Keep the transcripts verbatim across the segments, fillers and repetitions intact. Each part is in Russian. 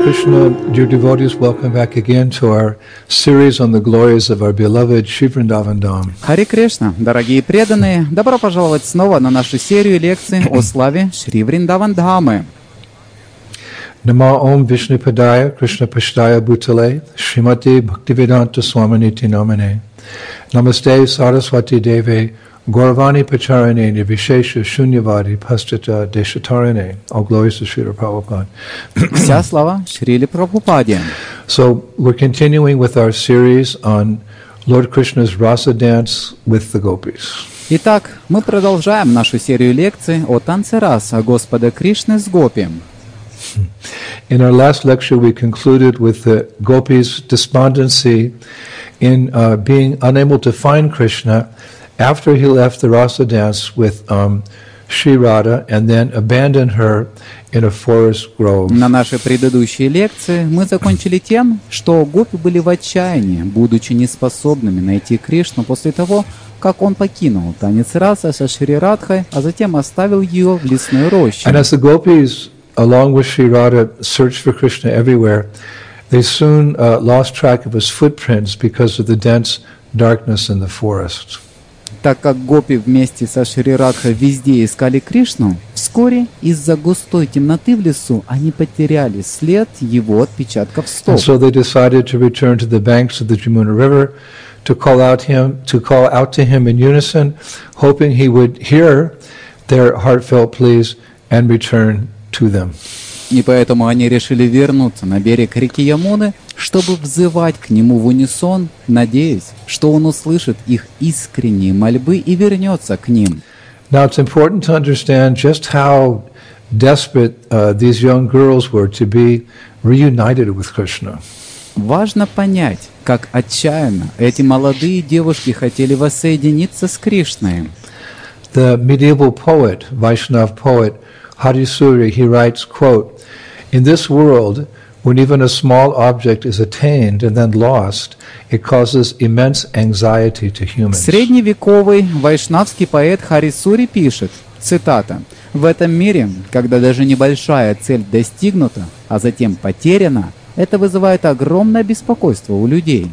Krishna, dear devotees, welcome back again to our series on the glories of our beloved Shri Vrindavan Dham. Харе Кришна, дорогие преданные, добро пожаловать снова на нашу серию лекций о славе Шри Вриндаван Дхамы. Nama Om Vishnu Padaya Krishna Pashtaya Bhutale Srimati Bhaktivedanta Swaminiti Namane Namaste Saraswati Deve Gauravani Pacharane Nirvishesha Shunyavadi Pastita Deshatarane. All glories to Srila Prabhupada. Вся слава Шриле Прабхупаде. So we're continuing with our series on Lord Krishna's rasa dance with the gopis. Итак, мы продолжаем нашу серию лекций о танце раса Господа Кришны с гопи. In our last lecture, we concluded with the gopis' despondency in uh, being unable to find Krishna after he left the rasa dance with um, Shri Radha and then abandoned her in a forest grove. На нашей предыдущей лекции мы закончили тем, что гопи были в отчаянии, будучи неспособными найти Кришну после того, как он покинул танец раса со Шри Радхой, а затем оставил ее в лесной роще. And as the gopis, along with Shri Radha, searched for Krishna everywhere, they soon uh, lost track of his footprints because of the dense darkness in the forest. Так как гопи вместе со Шри Радхой везде искали Кришну, вскоре из-за густой темноты в лесу они потеряли след его отпечатков стоп. And so they decided to return to the banks of the Jamuna River to call out him, to call out to him in unison, hoping he would hear their heartfelt pleas and return to them. И поэтому они решили вернуться на берег реки Ямуны, чтобы взывать к нему в унисон, надеясь, что он услышит их искренние мольбы и вернется к ним. Now it's important to understand just how desperate uh, these young girls were to be reunited with Krishna. Важно понять, как отчаянно эти молодые девушки хотели воссоединиться с Кришной. The medieval poet, Vaishnav poet, Harisuri, he writes, quote, "In this world, when even a small object is attained and then lost, it causes immense anxiety to humans." Средневековый вайшнавский поэт Харисури пишет, цитата, «В этом мире, когда даже небольшая цель достигнута, а затем потеряна, это вызывает огромное беспокойство у людей».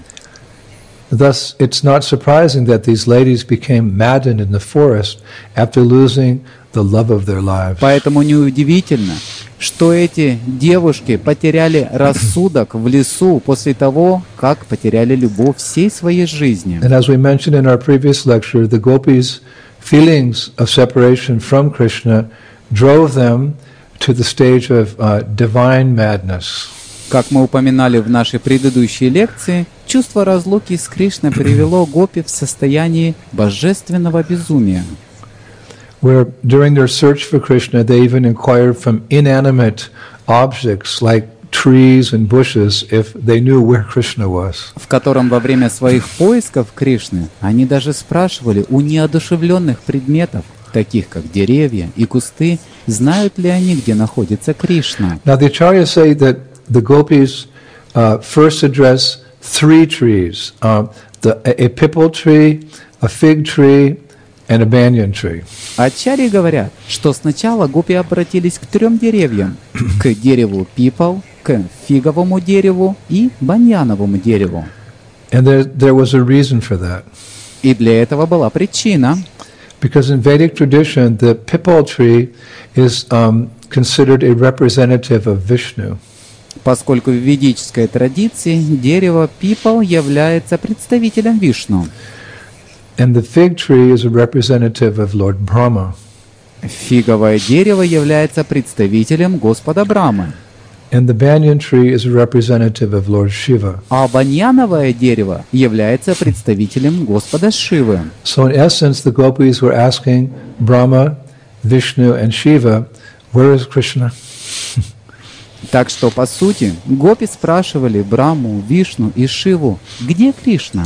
Thus, it's not surprising that these ladies became maddened in the forest after losing the love of their lives. Поэтому неудивительно, что эти девушки потеряли рассудок в лесу после того, как потеряли любовь всей своей жизни. And as we mentioned in our previous lecture, the gopis' feelings of separation from Krishna drove them to the stage of uh, divine madness. Как мы упоминали в нашей предыдущей лекции, чувство разлуки с Кришной привело гопи в состояние божественного безумия. Where during their search for Krishna, they even inquired from inanimate objects like trees and bushes if they knew where Krishna was. В котором во время своих поисков Кришны они даже спрашивали у неодушевленных предметов, таких как деревья и кусты, знают ли они, где находится Кришна. Now the acharyas say that the gopis uh, first address three trees: uh, the, a, a pipal tree, a fig tree, and a banyan tree. Ачарьи говорят, что сначала гопи обратились к трем деревьям: к дереву пипал, к фиговому дереву и баньяновому дереву. And there, there was a reason for that. И для этого была причина. Because in Vedic tradition, the pipal tree is um, considered a representative of Vishnu. Поскольку в ведической традиции дерево пипал является представителем Вишну. And the fig tree is a representative of Lord Brahma. Фиговое дерево является представителем Господа Брамы. And the banyan tree is a representative of Lord Shiva. А баньяновое дерево является представителем Господа Шивы. So in essence, the gopis were asking Brahma, Vishnu, and Shiva, where is Krishna? Так что, по сути, гопи спрашивали Браму, Вишну и Шиву, где Кришна?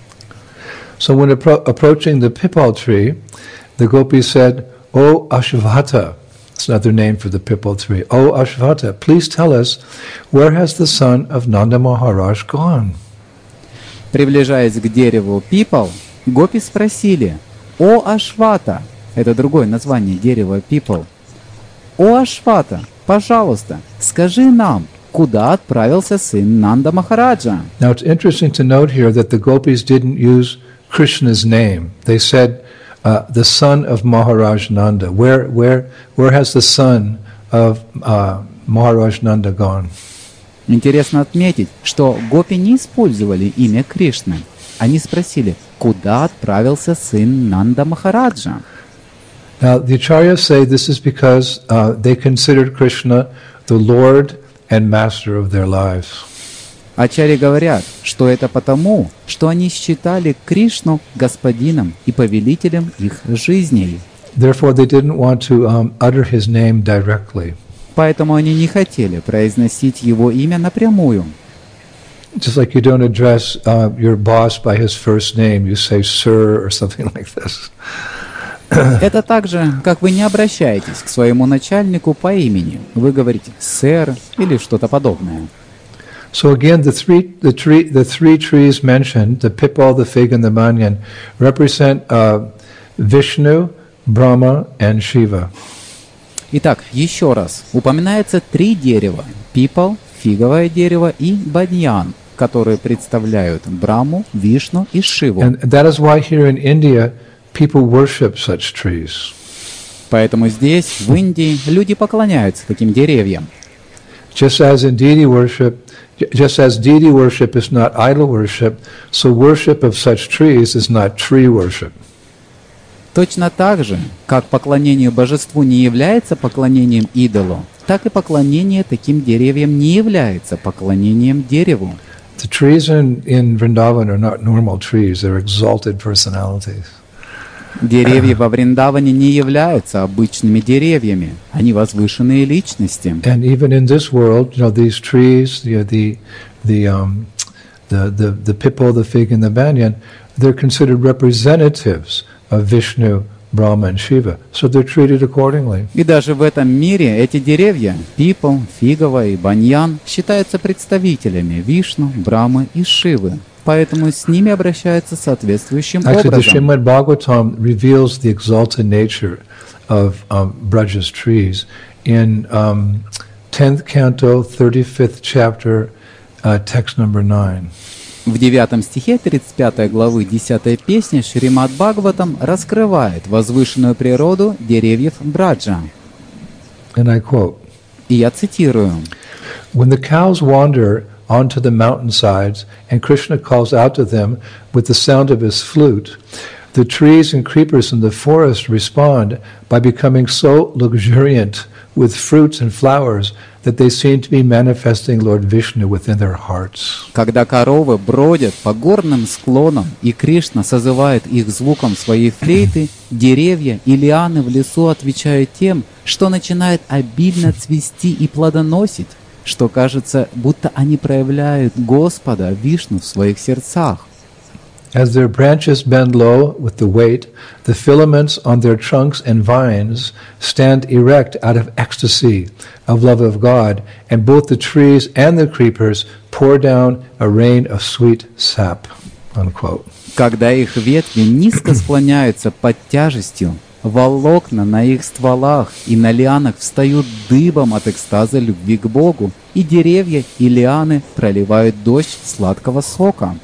So when appro- approaching the pipal tree, the gopis said, "O Ashvata," it's another name for the pipal tree, "O Ashvata, please tell us, where has the son of Nanda Maharaj gone?" Приближаясь к дереву пипал, гопи спросили, «О Ашвата», это другое название дерева пипал, «О Ашвата, пожалуйста, скажи нам, куда отправился сын Нанда Махараджа. Now it's interesting to note here that the gopis didn't use Krishna's name. They said uh, the son of Maharaj Nanda. Where, where, where has the son of uh, Maharaj Nanda gone? Интересно отметить, что гопи не использовали имя Кришны. Они спросили, куда отправился сын Нанда Махараджа. Now the acharyas say this is because uh, they considered Krishna the Lord and Master of their lives. Ачарьи говорят, что это потому, что они считали Кришну господином и повелителем их жизней. Therefore they didn't want to um, utter his name directly. Поэтому они не хотели произносить его имя напрямую. Just like you don't address uh, your boss by his first name, you say sir or something like this. Это так же, как вы не обращаетесь к своему начальнику по имени. Вы говорите «сэр» или что-то подобное. So again, the three, the tree, the three trees mentioned, the pipal, the fig, and the banyan, represent uh, Vishnu, Brahma, and Shiva. Итак, еще раз. Упоминается три дерева – пипал, фиговое дерево и баньян, которые представляют Браму, Вишну и Шиву. And that is why here in India, people worship such trees. Поэтому здесь, в Индии, люди поклоняются таким деревьям. Just as in deity worship, just as deity worship is not idol worship, so worship of such trees is not tree worship. Точно так же, как поклонение божеству не является поклонением идолу, так и поклонение таким деревьям не является поклонением дереву. The trees in, in Vrindavan are not normal trees, they're exalted personalities. Деревья во Вриндаване не являются обычными деревьями, они возвышенные личности. And even in this world, you know, these trees, you know, the the um, the the the pipal, the fig, and the banyan, they're considered representatives of Vishnu, Brahma, and Shiva, so they're treated accordingly. И даже в этом мире эти деревья, пипал, фиговая и баньян, считаются представителями Вишну, Брамы и Шивы. Поэтому с ними обращаются соответствующим Actually, the образом. Srimad Bhagavatam reveals the exalted nature of um, Braja's trees in um, tenth canto, thirty-fifth chapter, uh, text number nine. В девятом стихе тридцать пятой главы десятой песни Шримад Бхагаватам раскрывает возвышенную природу деревьев Браджа. And I quote, И я цитирую. "When the cows wander onto the mountainsides, and Krishna calls out to them with the sound of his flute, the trees and creepers in the forest respond by becoming so luxuriant with fruits and flowers that they seem to be manifesting Lord Vishnu within their hearts." Когда коровы бродят по горным склонам, и Кришна созывает их звуком своей флейты, деревья и лианы в лесу отвечают тем, что начинает обильно цвести и плодоносить, что кажется, будто они проявляют Господа Вишну в своих сердцах. As their branches bend low with the weight, the filaments on their trunks and vines stand erect out of ecstasy of love of God, and both the trees and the creepers pour down a rain of sweet sap. Unquote. Когда их ветви низко склоняются под тяжестью, волокна на их стволах и на лианах встают дыбом от экстаза любви к Богу, и деревья и лианы проливают дождь сладкого сока.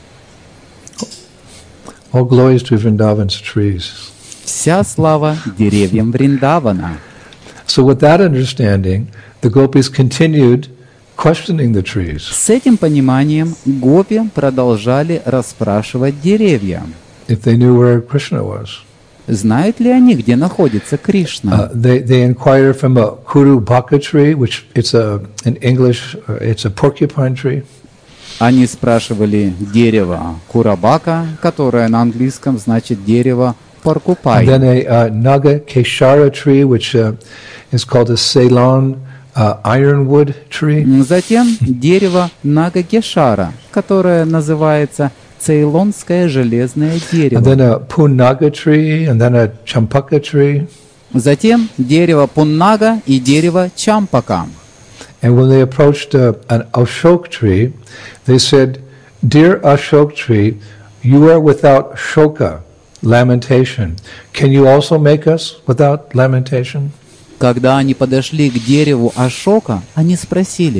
All glories to Vrindavan's trees. Вся слава деревьям Вриндавана. So with that understanding, the gopis continued questioning the trees. С этим пониманием гопи продолжали расспрашивать деревья. If they knew where Krishna was. Знают ли они, где находится Кришна? Uh, they, they inquire from a kuru baka tree, which it's a, in English, uh, it's a porcupine tree. Они спрашивали дерево Курабака, которое на английском значит дерево Поркупай. And then a uh, Naga Keshara tree, which uh, is called a Ceylon uh, ironwood tree. Затем дерево Нагакешара, которое называется цейлонское железное And дерево. then a Punaga tree, and then a Champaka tree. Затем дерево Пуннага и дерево Чампака. And when they approached uh, an Ashok tree, they said, "Dear Ashok tree, you are without shoka, lamentation. Can you also make us without lamentation?" Когда они подошли к дереву Ашока, они спросили: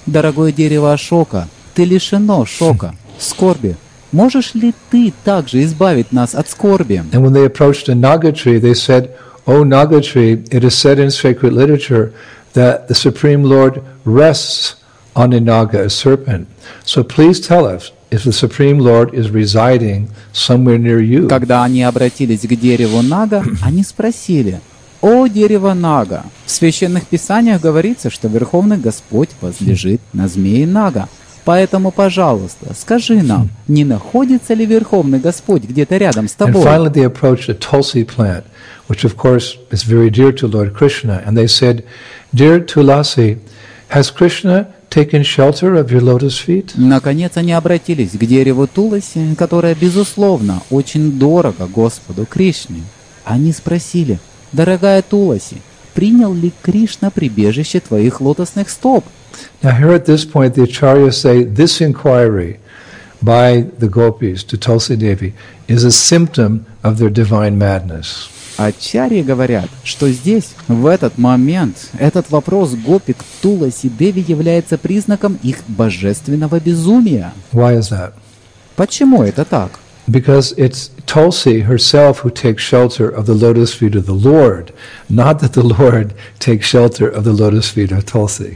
Дорогое дерево Ашока, ты лишено шока, скорби. Можешь ли ты также избавить нас от скорби? And when they approached a Naga tree, they said, "O Naga tree, it is said in sacred literature that the Supreme Lord rests on a Naga, a serpent. So please tell us if the Supreme Lord is residing somewhere near you." Когда они обратились к дереву Нага, они спросили: «О, дерево Нага, в священных писаниях говорится, что Верховный Господь возлежит на змее Нага. Поэтому, пожалуйста, скажи нам, не находится ли Верховный Господь где-то рядом с And тобой?» finally they approached a Tulsi plant, which of course is very dear to Lord Krishna, and they said, "Dear Tulasi, has Krishna taken shelter of your lotus feet?" Наконец они обратились к дереву Туласи, которое, безусловно, очень дорого Господу Кришне. Они спросили: «Дорогая Туласи, принял ли Кришна прибежище твоих лотосных стоп?» Now here at this point the acharyas say this inquiry by the gopis to Tulsi Devi is a symptom of their divine madness. Ачарьи говорят, что здесь, в этот момент, этот вопрос гопи к Туласи Деви является признаком их божественного безумия. Why is that? Почему это так? Because it's Tulsi herself who takes shelter of the lotus feet of the Lord, not that the Lord takes shelter of the lotus feet of Tulsi.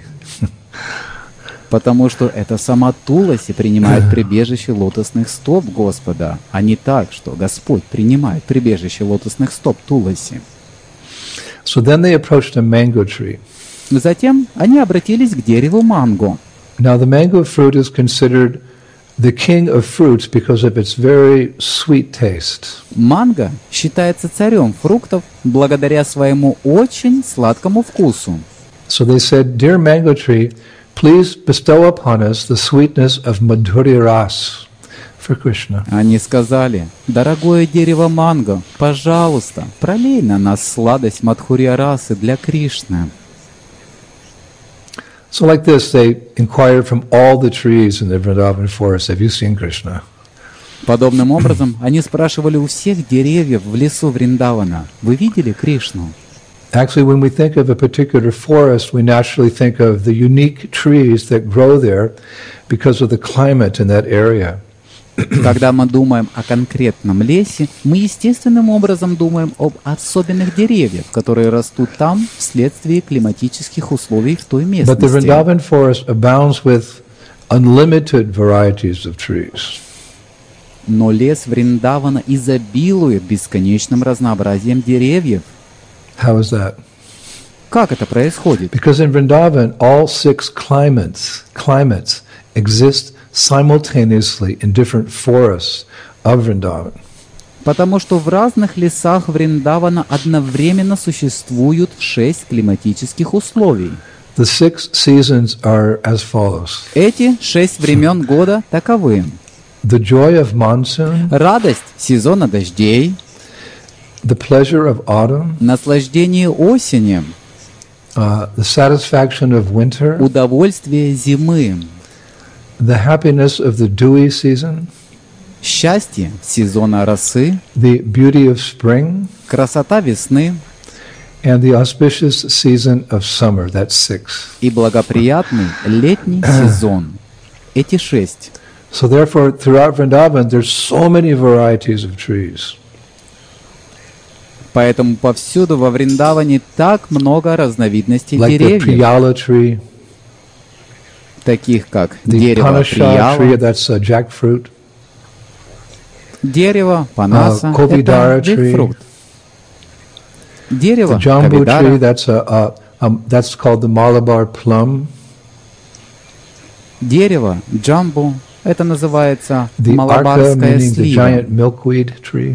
Потому что это сама Туласи принимает прибежище лотосных стоп Господа, а не так, что Господь принимает прибежище лотосных стоп Туласи. So then they approached a mango tree. Затем они обратились к дереву манго. Now the mango fruit is considered the king of fruits because of its very sweet taste. Манго считается царем фруктов благодаря своему очень сладкому вкусу. So they said, "Dear mango tree, please bestow upon us the sweetness of Madhurya Ras for Krishna." Они сказали: «Дорогое дерево манго, пожалуйста, пролей на нас сладость Мадхурья расы для Кришны». So like this, they inquired from all the trees in the Vrindavan forest, "Have you seen Krishna?" Подобным образом они спрашивали у всех деревьев в лесу Вриндавана: «Вы видели Кришну?» Actually, when we think of a particular forest, we naturally think of the unique trees that grow there because of the climate in that area. Когда мы думаем о конкретном лесе, мы естественным образом думаем об особенных деревьях, которые растут там вследствие климатических условий в той But the местности. Vrindavan forest abounds with unlimited varieties of trees. Но лес Вриндавана изобилует бесконечным разнообразием деревьев. How is that? Как это происходит? Because in Vrindavan, all six climates, climates exist simultaneously in different forests of Vrindavan. Потому что в разных лесах Вриндавана одновременно существуют шесть климатических условий. The six seasons are as follows. Эти шесть времен года таковы: The joy of monsoon, радость сезона дождей, the pleasure of autumn, наслаждение осени, uh, the satisfaction of winter, удовольствие зимы, the happiness of the dewy season, счастье сезона росы, the beauty of spring, красота весны and the auspicious season of summer. That's six. и благоприятный летний сезон. Эти шесть. So therefore, throughout Vrindavan, there's so many varieties of trees. Поэтому повсюду во Вриндаване так много разновидностей Like the деревьев, Priyala tree, таких как the дерево Panasha tree, прияла, that's uh, jackfruit, дерево панаса, Uh, Kovidara это tree. джекфрут, дерево the Jambu tree, ковидара, that's a, uh, um, that's called the Malabar plum, дерево джамбу, это называется the Arka, малабарская meaning the слива, giant milkweed tree,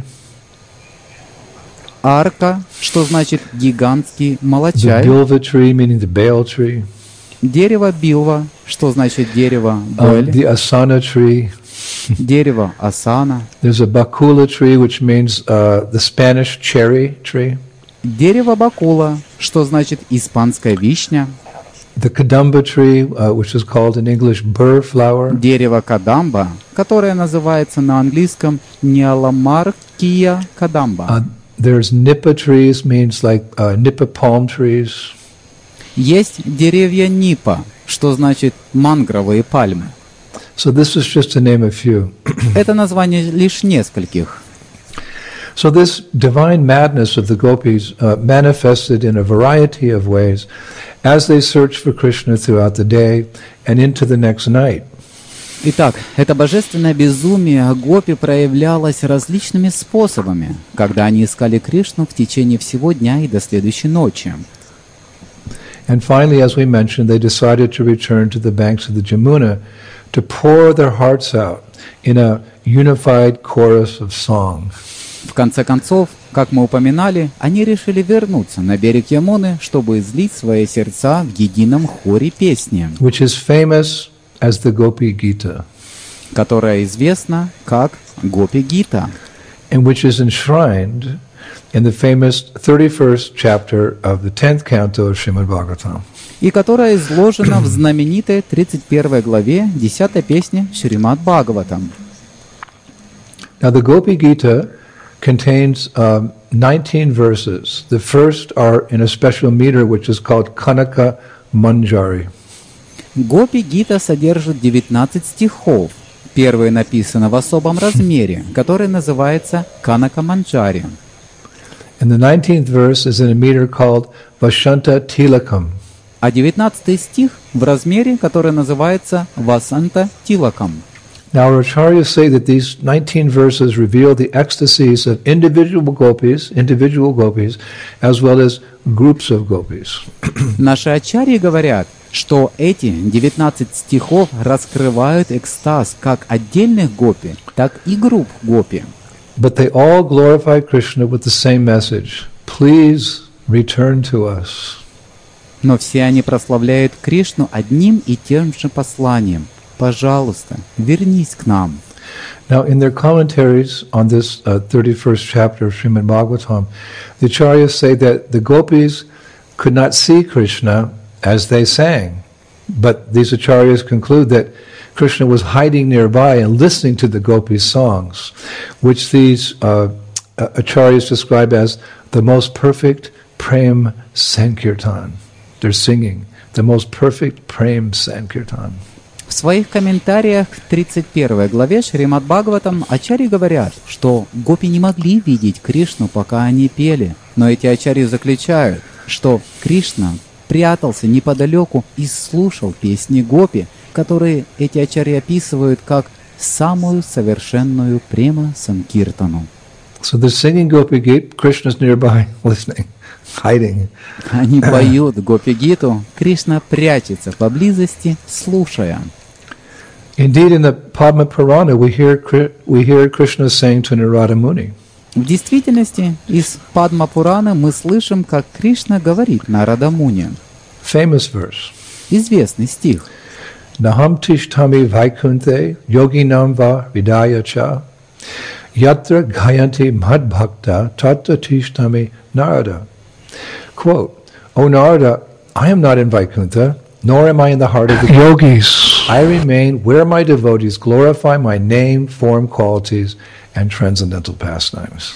арка, что значит гигантский the молочай, Bilva tree, meaning the Bael tree, дерево билва, что значит дерево uh, боль, the Asana tree. дерево асана, There's a Bakula tree, which means uh, the Spanish cherry tree, дерево бакула, что значит испанская вишня, the Kadamba tree, uh, which is called in English burr flower, дерево кадамба, которое называется на английском неаламаркия кадамба. uh, there's Nipa trees, means like uh, Nipa palm trees. Есть деревья нипа, что значит «мангровые пальмы». So this is just to name a few. Это название лишь нескольких. So this divine madness of the gopis uh, manifested in a variety of ways as they searched for Krishna throughout the day and into the next night. Итак, это божественное безумие гопи проявлялось различными способами, когда они искали Кришну в течение всего дня и до следующей ночи. And finally, as we mentioned, they decided to return to the banks of the Jamuna to pour their hearts out in a unified chorus of song. В конце концов, как мы упоминали, они решили вернуться на берег Ямуны, чтобы излить свои сердца в едином хоре песни, Which is famous as the Gopi Gita, которая известна как Гопи-гита, and which is enshrined in the famous thirty-first chapter of the tenth canto of Srimad Bhagavatam. и которая изложена в знаменитой тридцать первой главе десятой песни Шримад Бхагаватам. Now the Gopi Gita contains um, nineteen verses. The first are in a special meter which is called Kanaka Manjari. Гопи-гита содержит девятнадцать стихов. Первый написан в особом размере, который называется Канака Манджари. And the nineteenth verse is in a meter called Vashanta Tilakam. А девятнадцатый стих в размере, который называется Васанта Тилакам. Now our acharyas say that these nineteen verses reveal the ecstasies of individual gopis, individual gopis, as well as groups of gopis. Наши ачарьи говорят, что эти девятнадцать стихов раскрывают экстаз как отдельных гопи, так и групп гопи. But they all glorify Krishna with the same message. Please return to us. Но все они прославляют Кришну одним и тем же посланием. Пожалуйста, вернись к нам. Now, in their commentaries on this uh, thirty-first chapter of Srimad Bhagavatam, the acharyas say that the gopis could not see Krishna as they sang. But these acharyas conclude that Krishna was hiding nearby and listening to the gopis' songs, which these uh, acharyas describe as the most perfect prem sankirtan. They're singing the most perfect prem sankirtan. В своих комментариях к тридцать первой главе Шримад Бхагаватам ачарьи говорят, что гопи не могли видеть Кришну, пока они пели. Но эти ачарьи заключают, что Кришна прятался неподалеку и слушал песни гопи, которые эти ачарьи описывают как самую совершенную према санкиртану. So they're singing Gopi Gita, Krishna's nearby, listening, hiding. Они поют Гопи-гиту, Кришна прячется поблизости, слушая. Indeed, in the Padma Purana, we hear we hear Krishna saying to Narada Muni. В действительности, из Падма-пураны мы слышим, как Кришна говорит Нарада Муни. Famous verse. Известный стих. Naham tishtami vaikunthe yoginam va vidaya cha yatra gayanti madbhakta tatra tishtami Narada. Quote, O Narada, I am not in Vaikuntha, nor am I in the heart of the yogis. I remain where my devotees glorify my name, form, qualities, and transcendental pastimes.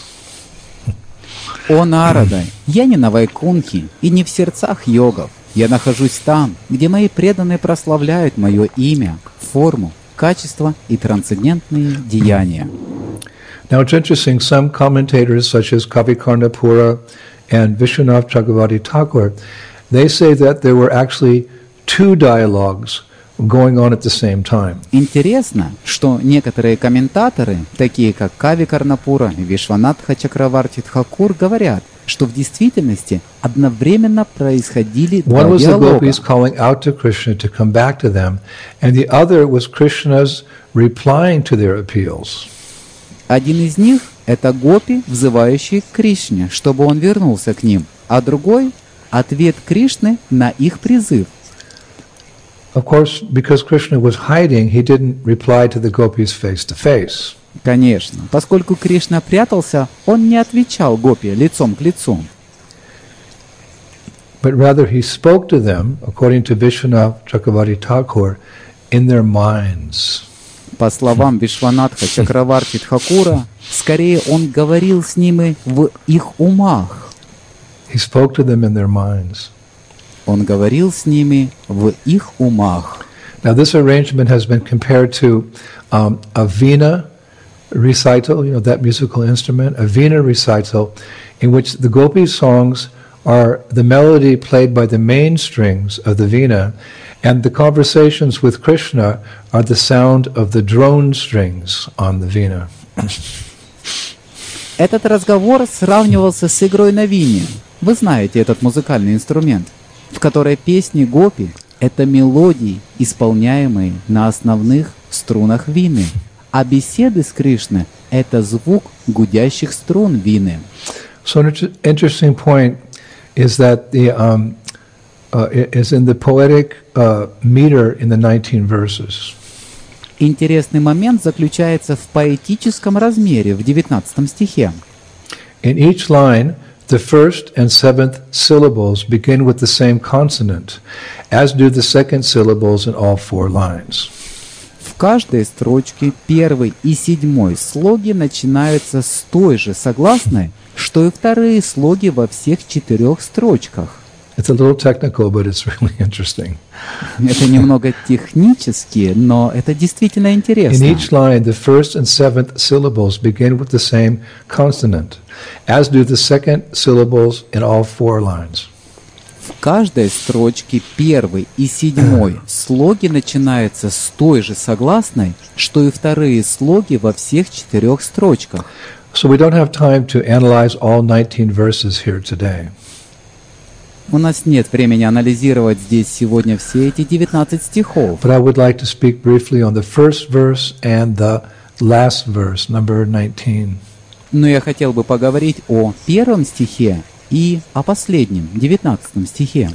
О Нарада, я не на Вайкунхе и не в сердцах йогов. Я нахожусь там, где мои преданные прославляют мое имя, форму, качество и трансцендентные деяния. Now it's interesting, some commentators such as Kavikarna Pura and Vishwanath Chakravarti Thakur, they say that there were actually two dialogues going on at the same time. Интересно, что некоторые комментаторы, такие как Кави Карнапура и Вишванатха Чакраварти Тхакур, говорят, что в действительности одновременно происходили два One was the диалога. gopis calling out to Krishna to come back to them, and the other was Krishna's replying to their appeals. Один из них — это гопи, взывающие к Кришне, чтобы он вернулся к ним, а другой — ответ Кришны на их призыв. Of course, because Krishna was hiding, he didn't reply to the gopis face to face. Конечно, поскольку Кришна прятался, он не отвечал гопи лицом к лицу. But rather he spoke to them, according to Vishwanath Chakravarti Thakur, in their minds. По словам Вишванатха Чакраварти Тхакура, скорее он говорил с ними в их умах. He spoke to them in their minds. Он говорил с ними в их умах. Now, this arrangement has been compared to um, a veena recital, you know, that musical instrument, a veena recital, in which the gopi songs are the melody played by the main strings of the veena, and the conversations with Krishna are the sound of the drone strings on the veena. Этот разговор сравнивался с игрой на вине. Вы знаете этот музыкальный инструмент, в которой песни гопи — это мелодии, исполняемые на основных струнах вины, а беседы с Кришной — это звук гудящих струн вины. So an inter- interesting point is that the um, uh, is in the poetic uh, meter in the nineteen verses. Интересный момент заключается в поэтическом размере в девятнадцатом стихе. In each line, the first and seventh syllables begin with the same consonant, as do the second syllables in all four lines. В каждой строчке первый и седьмой слоги начинаются с той же согласной, что и вторые слоги во всех четырех строчках. It's a little technical, but it's really interesting. Это немного технически, но это действительно интересно. In each line, the first and seventh syllables begin with the same consonant, as do the second syllables in all four lines. В каждой строчке первый и седьмой слоги начинаются с той же согласной, что и вторые слоги во всех четырех строчках. So we don't have time to analyze all nineteen verses here today. У нас нет времени анализировать здесь сегодня все эти девятнадцать стихов. But I would like to speak briefly on the first verse and the last verse, number nineteen. Но я хотел бы поговорить о первом стихе и о последнем, девятнадцатом стихе.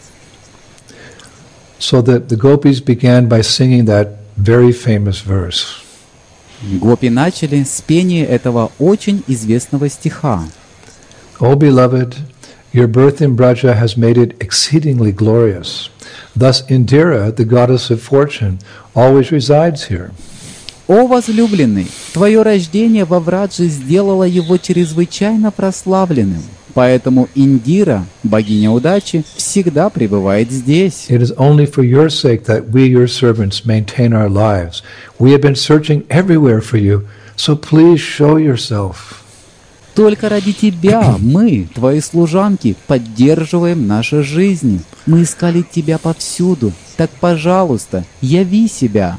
So that the gopis began by singing that very famous verse. Гопи начали с пения этого очень известного стиха. O beloved, your birth in Braja has made it exceedingly glorious. Thus Indira, the goddess of fortune, always resides here. «О возлюбленный, твое рождение во Врадже сделало его чрезвычайно прославленным, поэтому Индира, богиня удачи, всегда пребывает здесь». It is only for your sake that we, your servants, maintain our lives. We have been searching everywhere for you, so please show yourself. Только ради тебя мы, твои служанки, поддерживаем наши жизни. Мы искали тебя повсюду. Так, пожалуйста, яви себя.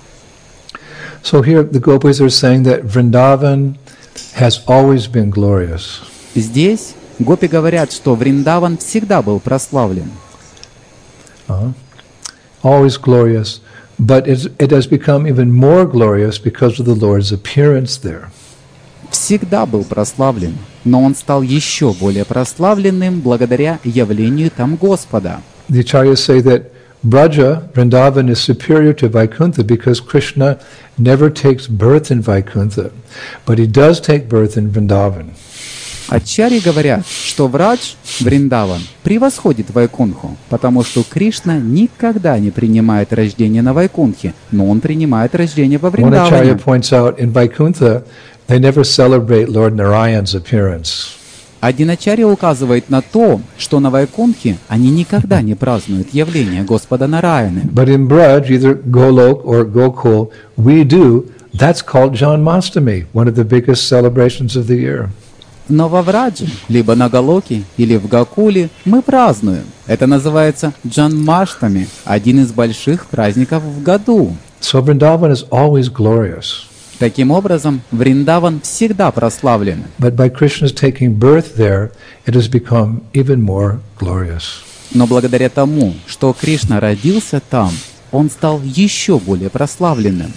So here the gopis are saying that Vrindavan has always been glorious. Здесь гопи говорят, что Вриндаван всегда был прославлен. Uh-huh. Always glorious, but it's, it has become even more glorious because of the Lord's appearance there. Всегда был прославлен, но он стал еще более прославленным благодаря явлению там Господа. The acharyas say that Braja, Vrindavan, is superior to Vaikuntha because Krishna never takes birth in Vaikuntha, but he does take birth in Vrindavan. Ачарьи говорят, что Врадж, Вриндаван, превосходит Вайкунху, потому что Кришна никогда не принимает рождение на Вайкунхе, но он принимает рождение во One acharya Вриндаване. points out in Vaikuntha they never celebrate Lord Narayan's appearance. Один ачарья указывает на то, что на Вайкунхе они никогда не празднуют явление Господа Нараяны. But in Braj, either Golok or Gokul, we do. That's called Janmastami, one of the biggest celebrations of the year. Но во Врадже, либо на Галоке, или в Гакуле мы празднуем. Это называется Джанмаштами, один из больших праздников в году. So Vrindavan is always glorious. Таким образом, Вриндаван всегда прославлен. But by Krishna's taking birth there, it has become even more glorious. Но благодаря тому, что Кришна родился там, он стал еще более прославленным.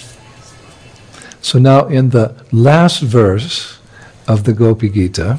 So now in the last verse of the Gopi Gita,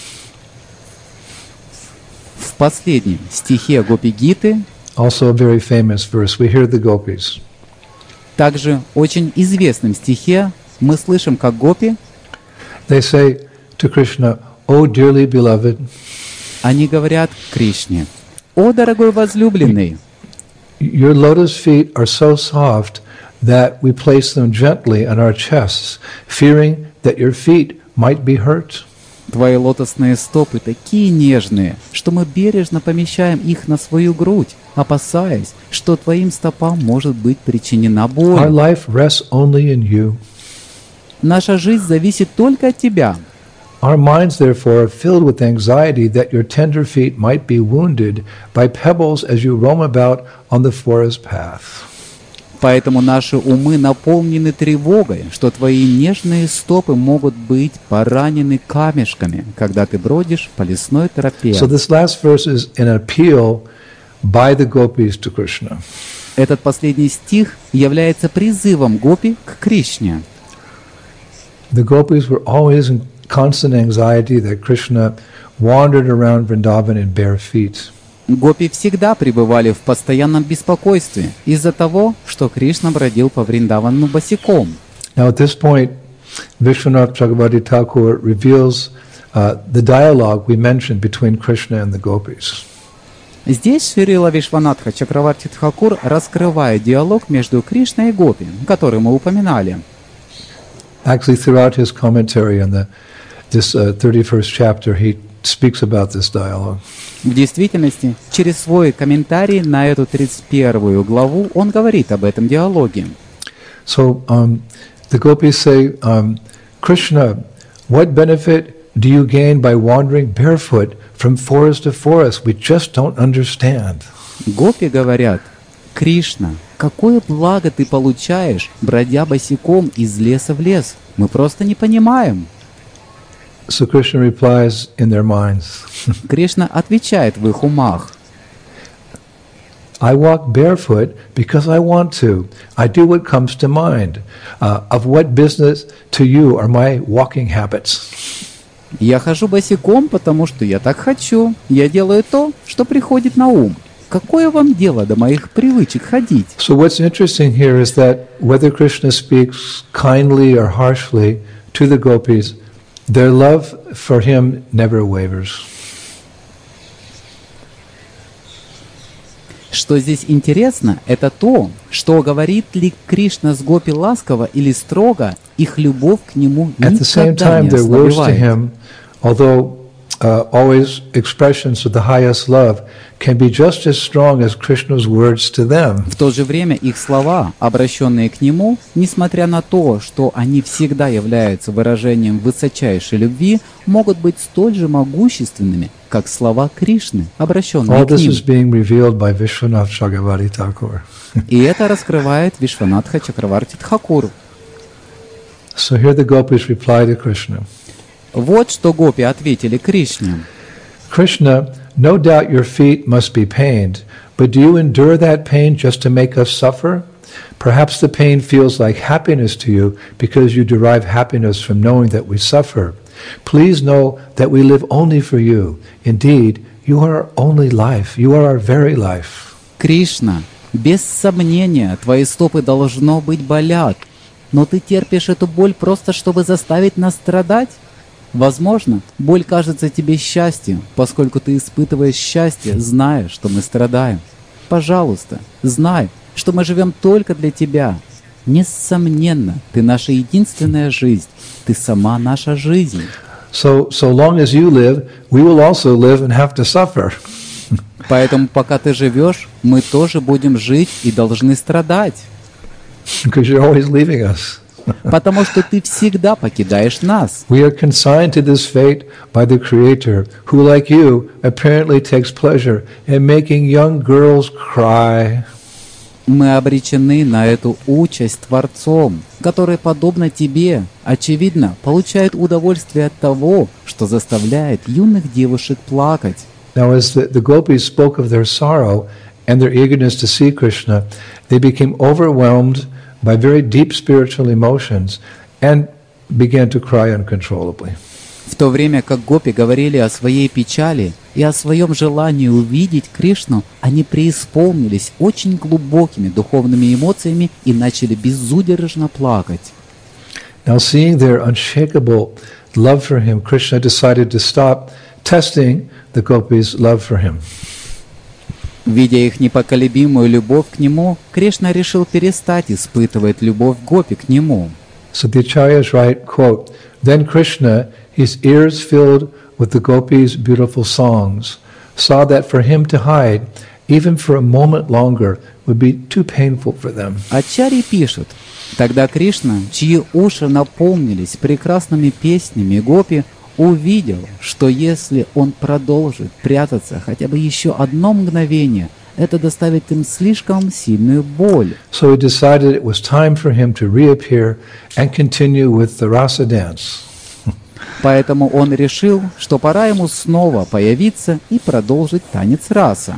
В последнем стихе Гопи-гиты, also a very famous verse, we hear the gopis. также очень известном стихе, мы слышим, как гопи, They say to Krishna, O dearly beloved, они говорят Кришне: «О, дорогой возлюбленный, your lotus feet are so soft that we place them gently on our chests, fearing that your feet might be hurt. Твои лотосные стопы такие нежные, что мы бережно помещаем их на свою грудь, опасаясь, что твоим стопам может быть причинена Our боль. life rests only in you. Наша жизнь зависит только от тебя. Our minds, therefore, are filled with anxiety that your tender feet might be wounded by pebbles as you roam about on the forest path. Поэтому наши умы наполнены тревогой, что твои нежные стопы могут быть поранены камешками, когда ты бродишь по лесной тропе. So this last verse is an appeal by the gopis to Krishna. Этот последний стих является призывом гопи к Кришне. The gopis were always in constant anxiety that Krishna wandered around Vrindavan in bare feet. Гопи всегда пребывали в постоянном беспокойстве из-за того, что Кришна бродил по Вриндавану босиком. Now at this point, Vishwanath Chakravarti Thakur reveals uh, the dialogue we mentioned between Krishna and the gopis. Здесь Шрила Вишванатха Чакраварти Тхакур раскрывает диалог между Кришной и Гопи, который мы упоминали. Actually, throughout his commentary on the, this uh, thirty-first chapter, he speaks about this dialogue. В действительности, через свой комментарий на эту тридцать первую главу он говорит об этом диалоге. So um, the gopis say, um, Krishna, what benefit do you gain by wandering barefoot from forest to forest? We just don't understand. Гопи говорят: Кришна, какое благо ты получаешь, бродя босиком из леса в лес? Мы просто не понимаем. So Krishna replies in their minds. Кришна отвечает в их умах: I walk barefoot because I want to. I do what comes to mind. Uh, of what business to you are my walking habits? Я хожу босиком, потому что я так хочу. Я делаю то, что приходит на ум. Какое вам дело до моих привычек ходить? So what's interesting here is that whether Krishna speaks kindly or harshly to the gopis, their love for him never wavers. Что здесь интересно, это то, что говорит ли Кришна с гопи ласково или строго, их любовь к нему At the same никогда time, не their words to ослабевает. him, although uh, always expressions of the highest love, can be just as strong as Krishna's words to them. В то же время их слова, обращенные к нему, несмотря на то, что они всегда являются выражением высочайшей любви, могут быть столь же могущественными, как слова Кришны, обращенные All к this ним. is being revealed by Vishwanath Chakravarti Thakur. И это раскрывает Вишванатха Чакраварти Тхакур. So here the gopis reply to Krishna. Вот что гопи ответили Кришне. Krishna, no doubt your feet must be pained, but do you endure that pain just to make us suffer? Perhaps the pain feels like happiness to you because you derive happiness from knowing that we suffer. Please know that we live only for you. Indeed, you are our only life. You are our very life. Кришна, без сомнения, твои стопы должно быть болят, но ты терпишь эту боль просто, чтобы заставить нас страдать? Возможно, боль кажется тебе счастьем, поскольку ты испытываешь счастье, зная, что мы страдаем. Пожалуйста, знай, что мы живем только для тебя. Несомненно, ты наша единственная жизнь. Ты сама наша жизнь. So, so long as you live, we will also live and have to suffer. Поэтому, пока ты живешь, мы тоже будем жить и должны страдать. Because you're always leaving us. Потому что ты всегда покидаешь нас. We are consigned to this fate by the Creator, who, like you, apparently takes pleasure in making young girls cry. Мы обречены на эту участь Творцом, который, подобно тебе, очевидно, получает удовольствие от того, что заставляет юных девушек плакать. Now, as the, the gopis spoke of their sorrow and their eagerness to see Krishna, they became overwhelmed by very deep spiritual emotions and began to cry uncontrollably. В то время как гопи говорили о своей печали и о своем желании увидеть Кришну, они преисполнились очень глубокими духовными эмоциями и начали безудержно плакать. Now, seeing their unshakable love for him, Krishna decided to stop testing the gopis' love for him. Видя их непоколебимую любовь к нему, Кришна решил перестать испытывать любовь гопи к нему. So the acharyas write, quote, "Then Krishna, his ears filled with the gopis' beautiful songs, saw that for him to hide, even for a moment longer, would be too painful for them." Ачарьи пишут: «Тогда Кришна, чьи уши наполнились прекрасными песнями гопи, увидел, что если он продолжит прятаться хотя бы еще одно мгновение, это доставит им слишком сильную боль». So he decided it was time for him to reappear and continue with the rasa dance. Поэтому он решил, что пора ему снова появиться и продолжить танец раса.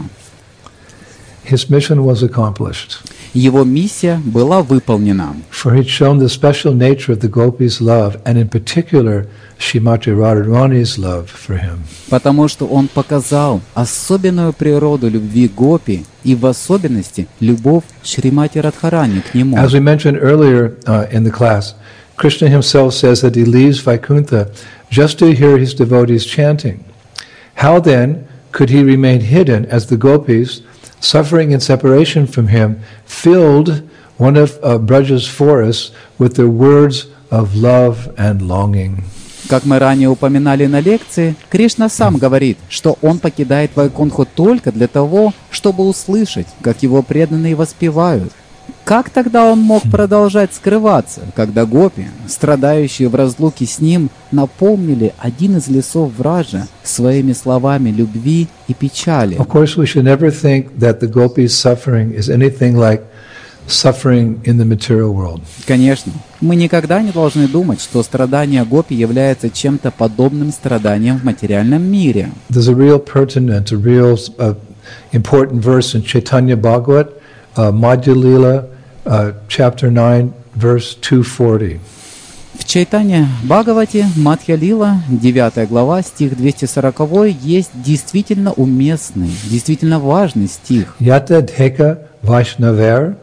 His mission was accomplished. Его миссия была выполнена. For he'd shown the special nature of the gopis' love, and in particular, Srimati Radharani's love for him. Потому что он показал особенную природу любви гопи и в особенности любовь Шримати Радхарани к нему. As we mentioned earlier uh, in the class, Krishna himself says that he leaves Vaikuntha just to hear his devotees chanting. How then could he remain hidden as the gopis, suffering in separation from him, filled one of uh, Braja's forests with their words of love and longing? Как мы ранее упоминали на лекции, Кришна сам говорит, что он покидает Вайкунтху только для того, чтобы услышать, как его преданные воспевают. Как тогда он мог продолжать скрываться, когда гопи, страдающие в разлуке с ним, наполнили один из лесов Враджа своими словами любви и печали? Of course, we should never think that the gopis' suffering is anything like suffering in the material world. Конечно, мы никогда не должны думать, что страдание гопи является чем-то подобным страданиям в материальном мире. There's a real pertinent, a real uh, important verse in Chaitanya Bhagavat, uh, Madhya Lila, uh, chapter nine, verse two forty. В Чайтанья Бхагавате, Мадхья Лила, девятая глава, стих двести сорок, есть действительно уместный, действительно важный стих. Yata dheka vaishnaver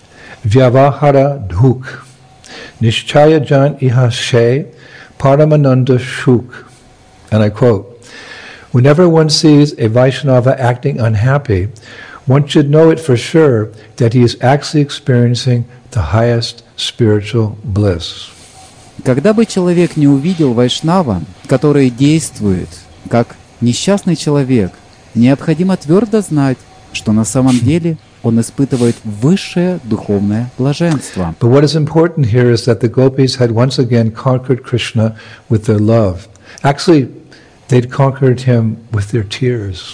vyavahara dhuk nishchaya jan ihashe paramananda shuk. And I quote, "Whenever one sees a Vaishnava acting unhappy, one should know it for sure that he is actually experiencing the highest spiritual bliss." Когда бы человек не увидел Вайшнава, который действует как несчастный человек, необходимо твердо знать, что на самом деле он испытывает высшее духовное блаженство. But what is important here is that the gopis had once again conquered Krishna with their love. Actually, they'd conquered him with their tears.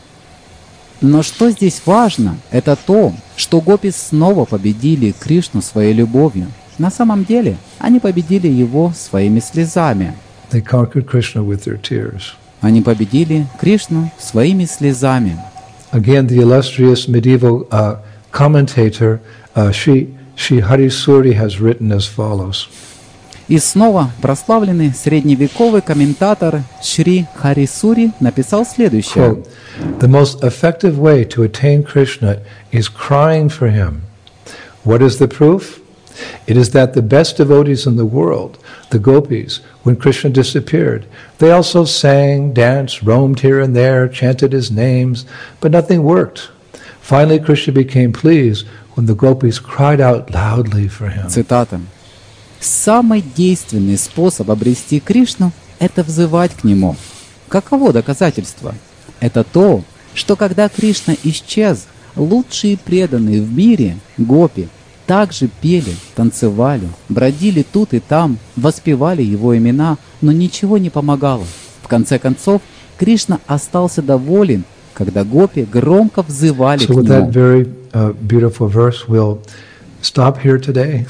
Но что здесь важно, это то, что гопи снова победили Кришну своей любовью. На самом деле, они победили его своими слезами. They conquered Krishna with their tears. Они победили Кришну своими слезами. Again, the illustrious medieval uh, commentator uh, Sri, Sri Harisuri has written as follows. И снова прославленный средневековый комментатор Шри Харисури написал следующее. Quote, "The most effective way to attain Krishna is crying for him. What is the proof? It is that the best devotees in the world, the gopis, when Krishna disappeared, they also sang, danced, roamed here and there, chanted his names, but nothing worked. Finally, Krishna became pleased when the gopis cried out loudly for him." Цитата. «Самый действенный способ обрести Кришну – это взывать к Нему. Каково доказательство? Это то, что когда Кришна исчез, лучшие преданные в мире, гопи, также пели, танцевали, бродили тут и там, воспевали его имена, но ничего не помогало. В конце концов, Кришна остался доволен, когда гопи громко взывали So к with that нему. very uh, beautiful verse, we'll stop here today.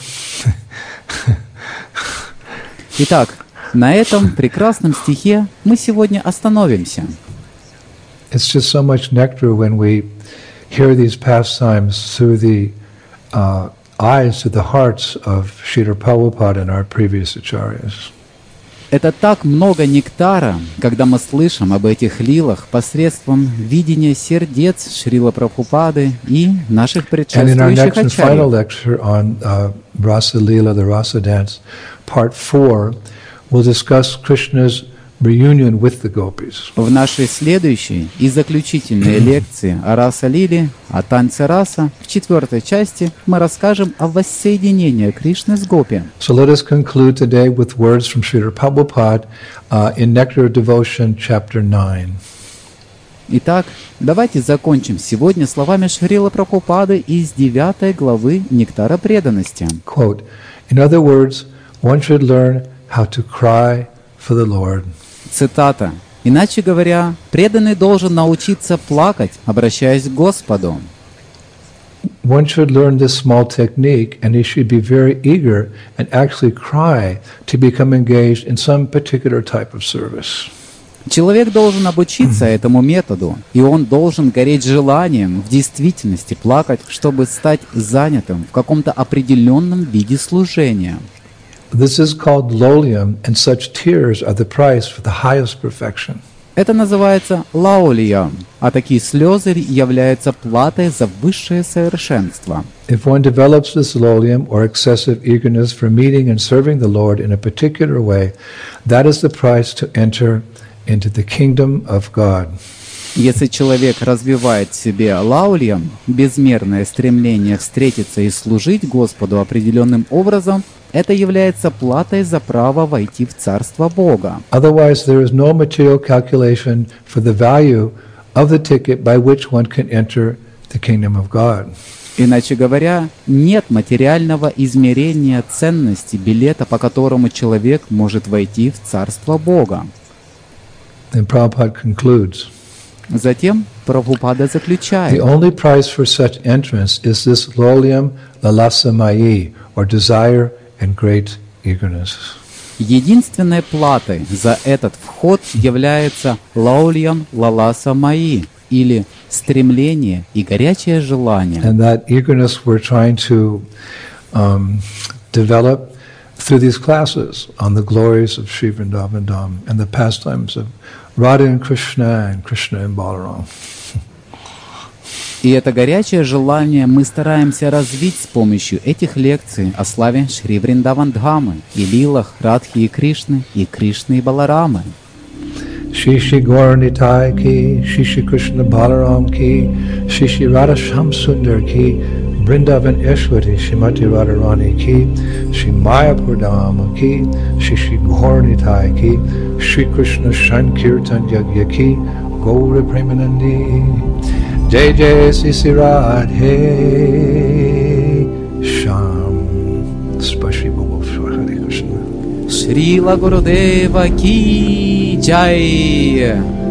Итак, на этом прекрасном стихе мы сегодня остановимся. It's just so much nectar when we hear these pastimes through the uh, eyes, through the hearts of Srila Prabhupada and our previous acharyas. Это так много нектара, когда мы слышим об этих лилах посредством видения сердец Шрила Прабхупады и наших And in our предшествующих next and final ачарьев. lecture on uh, Rasa Leela, the Rasa dance, part four, we'll discuss Krishna's reunion with the gopis. В нашей следующей и заключительной лекции о Раса Лили, о танце раса, в четвертой части мы расскажем о воссоединении Кришны с гопи. So let us conclude today with words from Srila Prabhupada uh, in Nectar of Devotion, chapter nine. Итак, давайте закончим сегодня словами Шрилы Прабхупады из девятой главы Нектара преданности. Quote, in other words, one should learn how to cry for the Lord. Цитата. Иначе говоря, преданный должен научиться плакать, обращаясь к Господу. One should learn this small technique, and he should be very eager and actually cry to become engaged in some particular type of service. Человек должен обучиться этому методу, и он должен гореть желанием в действительности плакать, чтобы стать занятым в каком-то определенном виде служения. This is called lolium, and such tears are the price for the highest perfection. Это называется лаулия, а такие слезы являются платой за высшее совершенство. If one develops this lolium or excessive eagerness for meeting and serving the Lord in a particular way, that is the price to enter into the kingdom of God. Если человек развивает в себе лаулием, безмерное стремление встретиться и служить Господу определенным образом, это является платой за право войти в Царство Бога. Otherwise, there is no material calculation for the value of the ticket by which one can enter the kingdom of God. Иначе говоря, нет материального измерения ценности билета, по которому человек может войти в Царство Бога. Then Prabhupada concludes. Затем Прабхупада заключает. The only price for such entrance is this lolium lalasamayi, or desire and great eagerness. Единственной платой за этот вход является лаульям лаласа маи, или стремление и горячее желание. And that eagerness we're trying to um, develop through these classes on the glories of Sri Vrindavan Dham and the pastimes of Radha and Krishna and Krishna and Balaram. И это горячее желание мы стараемся развить с помощью этих лекций о славе Шри Вриндаван Дхамы и лилах Радхи и Кришны, и Кришны и Баларамы. Shri Shri Gaur Nitai ki, Shri Shri Krishna Balaram ki, Shri Shri Radha Sham Sundar ki, Vrindavan Eshwari Shrimati Radharani ki, Shri Mayapur Dham ki, Shri Shri Gaur Nitai ki, Shri Krishna Sankirtan Yagya ki, Gaura Premanandi, Jai Jai Sisi Radhe Sham. Spashri Bhava Hare Krishna. Шрила Гурудева ки джай.